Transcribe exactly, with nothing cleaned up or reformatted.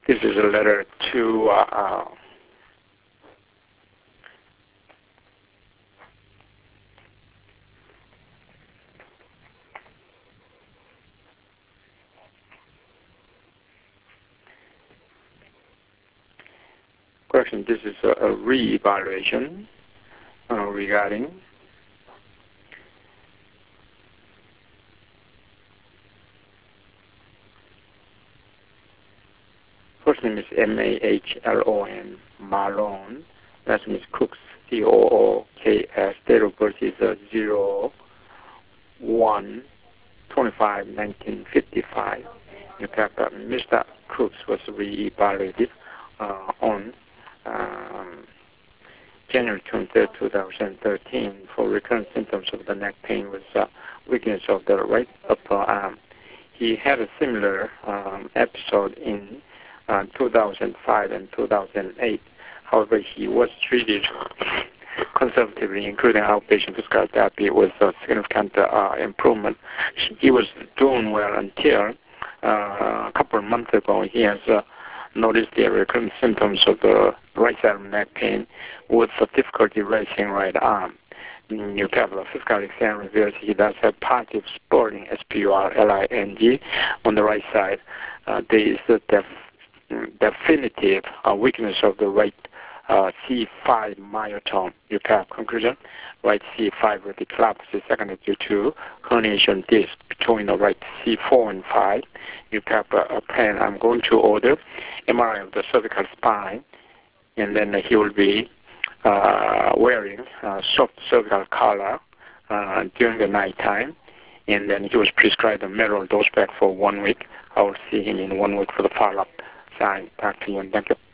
This is a letter to uh, uh, correction. This is a, a re-evaluation uh, regarding first name is M A H L O N, Malone. Last name is Cooks, C O O K S. Date of birth is uh, zero one twenty-five nineteen fifty-five. In fact, uh, Mister Cooks was re-evaluated uh, on um, January twenty-third, two thousand thirteen for recurrent symptoms of the neck pain with uh, weakness of the right upper arm. He had a similar um, episode in uh, two thousand five and two thousand eight. However, he was treated conservatively, including outpatient physical therapy, with a significant uh, improvement. He was doing well until uh, a couple of months ago. He has uh, noticed the recurrent symptoms of the right side of neck pain with the difficulty raising right arm. You have a physical exam reveals he does have positive spurring, S P U R L I N G, on the right side. Uh, there is a def- definitive uh, weakness of the right uh, C five myotome. You have conclusion, right C five radiculopathy secondary due to herniation disc between the right C four and five. You have a, a plan. I'm going to order M R I of the cervical spine, and then he will be uh, wearing uh, soft cervical collar uh, during the night time, and then he was prescribed a mineral dose pack for one week. I will see him in one week for the follow-up. Sign, Doctor Yun. Thank you.